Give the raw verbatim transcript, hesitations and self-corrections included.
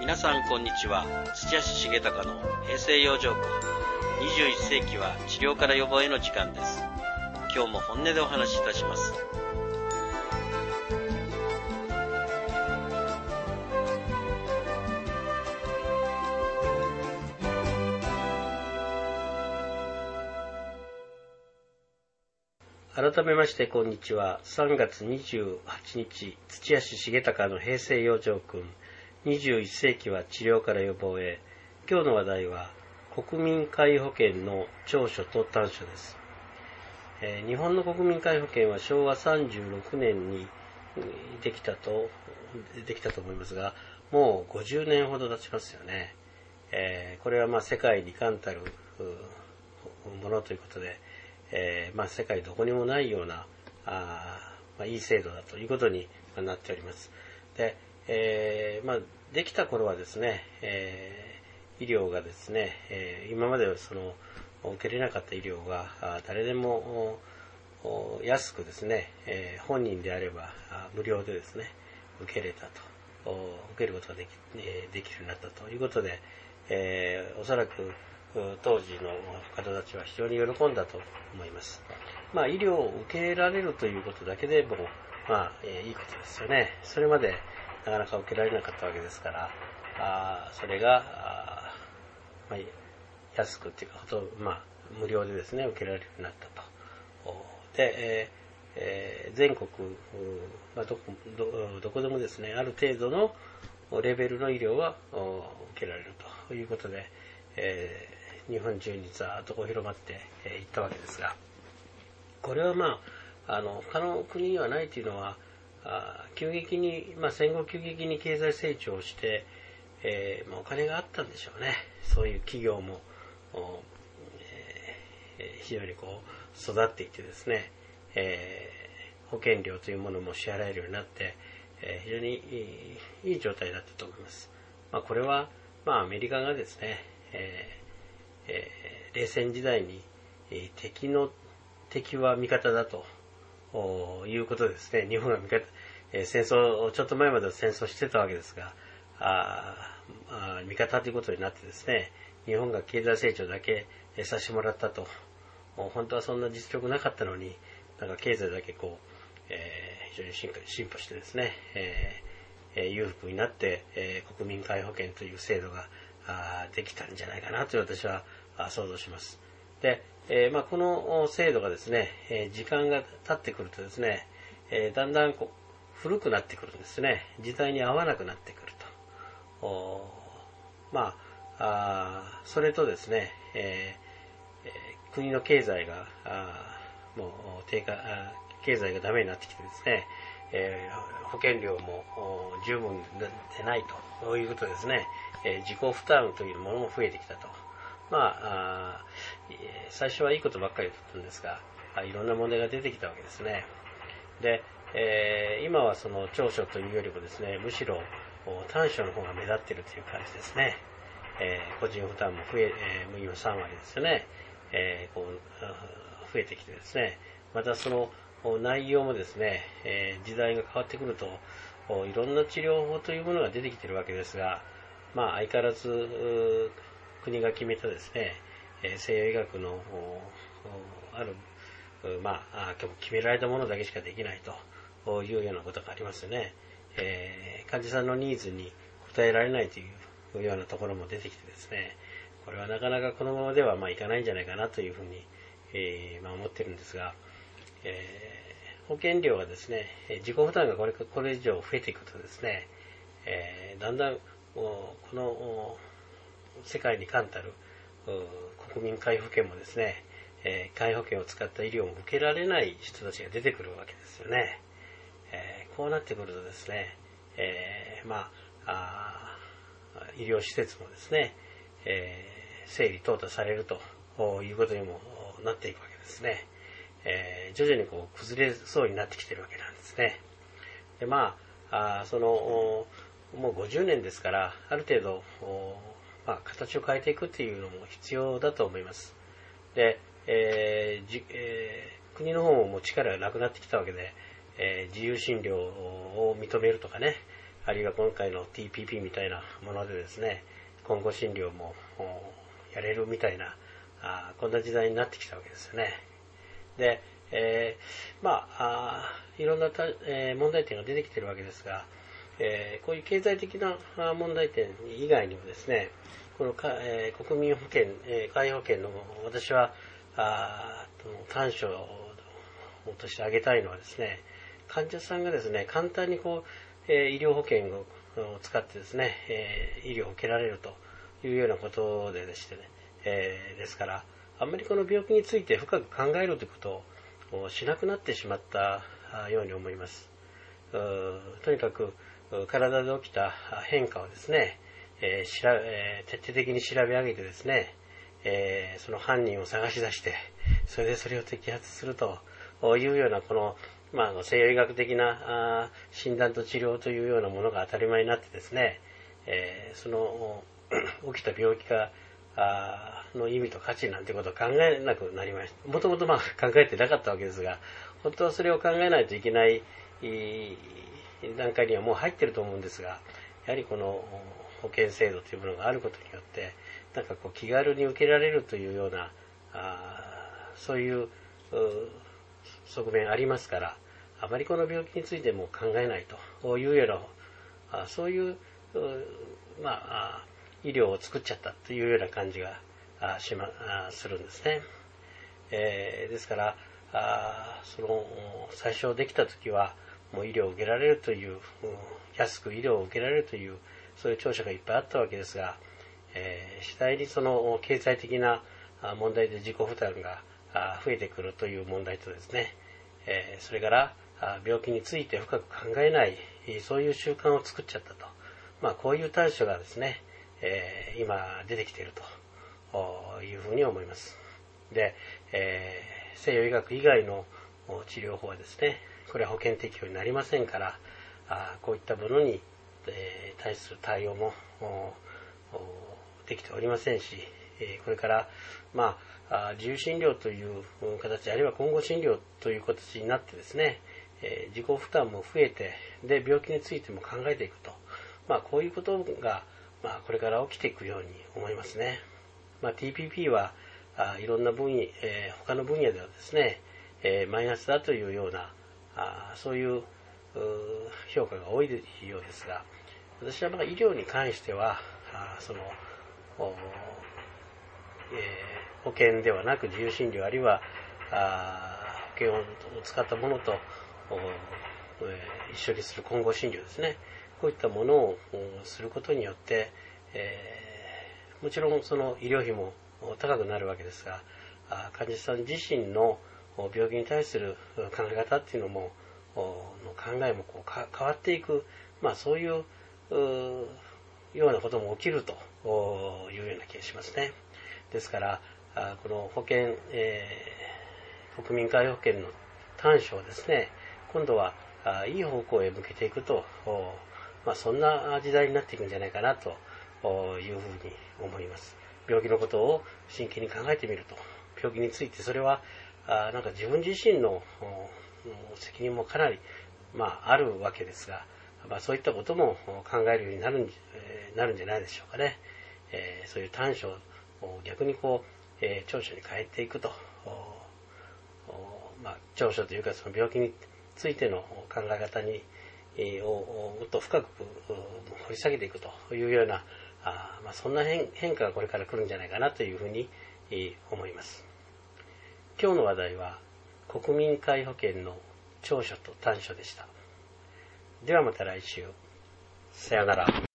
皆さんこんにちは。土屋市重隆の平成養生訓。にじゅういっ世紀は治療から予防への時間です。今日も本音でお話しいたします。改めましてこんにちは。さんがつにじゅうはちにち、土屋市重隆の平成養生訓。にじゅういっ世紀は治療から予防へ。今日の話題は国民皆保険の長所と短所です。えー、日本の国民皆保険はしょうわさんじゅうろくねんにできたとできたと思いますが、もうごじゅうねんほど経ちますよね。えー、これはまあ世界に冠たるものということで、えーまあ、世界どこにもないようなあ、まあ、いい制度だということになっております。で、えーまあ、できた頃はですね、えー、医療がですね、えー、今まではその受けれなかった医療が誰でも安くですね、えー、本人であれば無料でですね受けれたと受けることができ、えー、できるようになったということで、えー、おそらく当時の方たちは非常に喜んだと思います。まあ、医療を受けられるということだけでも、まあ、えー、いいことですよね。それまでなかなか受けられなかったわけですから、あそれが、あまあ、安くっていうか、ほとんど、まあ、無料でですね、受けられるようになったと。で、えーえー、全国、まあ、どこ、ど、どこでもですね、ある程度のレベルの医療は受けられるということで、えー、日本中にざーっとこう広まってい、えー、ったわけですが、これはまあ、あの他の国にはないというのは、あ急激に、まあ、戦後急激に経済成長して、えーまあ、お金があったんでしょうね。そういう企業も、えー、非常にこう育っていてですね、えー、保険料というものも支払えるようになって、えー、非常にいい、いい状態だったと思います。まあ、これは、まあ、アメリカがですね、えーえー、冷戦時代に、えー、敵の敵は味方だということですね。日本が味方、えー、戦争、ちょっと前までは戦争してたわけですが、ああ味方ということになってですね、日本が経済成長だけさせてもらったと。本当はそんな実力なかったのに、なんか経済だけこう、えー、非常に進化、進歩してですね、えー、裕福になって、えー、国民皆保険という制度ができたんじゃないかなと私は想像します。で、えーまあ、この制度がですね、えー、時間が経ってくるとですね、えー、だんだんこう古くなってくるんですね。時代に合わなくなってくると。おまあ、あそれとですね、えー、国の経済があもう低下あ経済がダメになってきてですね、えー、保険料も十分でないということですね、えー、自己負担というものも増えてきたと。まあ、あ最初はいいことばっかりだったんですが、いろんな問題が出てきたわけですね。で、えー、今はその長所というよりもですね、むしろ短所の方が目立っているという感じですね。えー、個人負担も増え、えー、今さんわりですよね、えー、こう増えてきてですね、またその内容もですね、えー、時代が変わってくるといろんな治療法というものが出てきているわけですが、まあ相変わらず国が決めたですね、西洋医学のある、まあ、決められたものだけしかできないというようなことがありますよね。えー、患者さんのニーズに応えられないというようなところも出てきてですね、これはなかなかこのままではまあいかないんじゃないかなというふうに、えーまあ、思ってるんですが、えー、保険料がですね、自己負担がこれ、これ以上増えていくとですね、えー、だんだんこの世界に冠たる国民皆保険もですね、えー、皆保険を使った医療を受けられない人たちが出てくるわけですよね。えー、こうなってくるとですね、えー、まあ、あ医療施設もですね、えー、整理淘汰されるということにもなっていくわけですね。えー、徐々にこう崩れそうになってきているわけなんですね。で、まあ、あそのもうごじゅうねんですから、ある程度まあ、形を変えていくっていうのも必要だと思います。で、えーじえー、国の方ももう力がなくなってきたわけで、えー、自由診療を認めるとかね、 あるいは今回の ティーピーピー みたいなものでですね、今後診療もやれるみたいな、あこんな時代になってきたわけですよね。で、えー、まあ、あいろんなた、えー、問題点が出てきているわけですが、えー、こういう経済的な問題点以外にもですね、このか、えー、国民保険、えー、皆保険の私はあ短所として挙げたいのはですね、患者さんがですね、簡単にこう、えー、医療保険を使ってですね、えー、医療を受けられるというようなことででしてね、えー、ですから、あんまりこの病気について深く考えるということをしなくなってしまったように思います。とにかく体で起きた変化をですね、えーしらえー、徹底的に調べ上げてですね、えー、その犯人を探し出して、それでそれを摘発するというようなこの、まあ、西洋医学的な診断と治療というようなものが当たり前になってですね、えー、その起きた病気がの意味と価値なんてことを考えなくなりました。もともとまあ考えてなかったわけですが、本当はそれを考えないといけない段階にはもう入ってると思うんですが、やはりこの保険制度というものがあることによって、なんかこう気軽に受けられるというような、あそういう側面ありますから、あまりこの病気についても考えないというような、そういう、まあ、医療を作っちゃったというような感じがしまするんですね。えー、ですから、あその最初できた時はもう医療を受けられるという、うん、安く医療を受けられるというそういう長所がいっぱいあったわけですが、えー、次第にその経済的な問題で自己負担が増えてくるという問題とですね、えー、それから病気について深く考えないそういう習慣を作っちゃったと、まあ、こういう短所がですね、えー、今出てきているというふうに思います。で、えー西洋医学以外の治療法はですね、これは保険適用になりませんから、あこういったものに、えー、対する対応もできておりませんし、えー、これから、まあ、自由診療という形、あるいは混合診療という形になってですね、えー、自己負担も増えて、で、病気についても考えていくと、まあ、こういうことが、まあ、これから起きていくように思いますね。まあ、ティーピーピー はいろんな分野、えー、他の分野ではですね、えー、マイナスだというようなあそういう評価が多いようですが、私はまあ医療に関してはあその、えー、保険ではなく自由診療あるいはあ保険を使ったものと、えー、一緒にする混合診療ですね、こういったものをすることによって、えー、もちろんその医療費も高くなるわけですが、患者さん自身の病気に対する考え方っていうのもの考えもこう変わっていく、まあ、そういうようなことも起きるというような気がしますね。ですからこの保険、えー、国民皆保険の短所をですね、今度はいい方向へ向けていくと、まあ、そんな時代になっていくんじゃないかなというふうに思います。病気のことを真剣に考えてみると、病気についてそれはあなんか自分自身の責任もかなり、まあ、あるわけですが、まあ、そういったことも考えるようになるん、えー、なるんじゃないでしょうかね。えー、そういう短所を逆にこう、えー、長所に変えていくと、まあ、長所というかその病気についての考え方に、えー、をもっと深く掘り下げていくというようなあまあ、そんな 変, 変化がこれから来るんじゃないかなというふうに、えー、思います。今日の話題は国民皆保険の長所と短所でした。ではまた来週。さよなら。